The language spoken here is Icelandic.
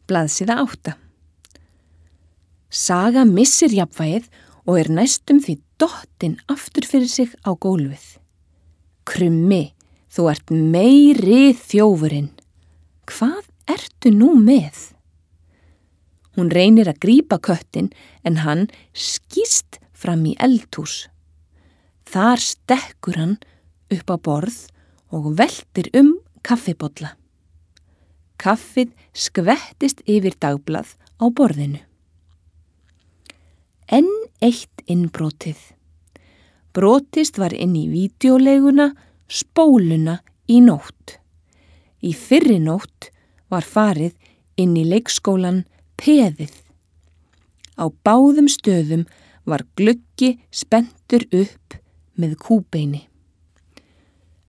Blaðsíða 8. Saga missir jafnvægið og næstum því dottin aftur fyrir sig á gólfið. Krummi, þú ert meiri þjófurinn. Hvað ertu nú með? Hún reynir að grípa köttinn en hann skýst fram í eldhús. Þar stekkur hann upp á borð og veltir kaffibolla. Kaffið skvettist yfir dagblað á borðinu. Enn eitt innbrotið. Brotist var inn í vídeóleiguna Spóluna í nótt. Í fyrri nótt var farið inn í leikskólann Peðið. Á báðum stöðum var gluggi spenntur upp með kúbeini.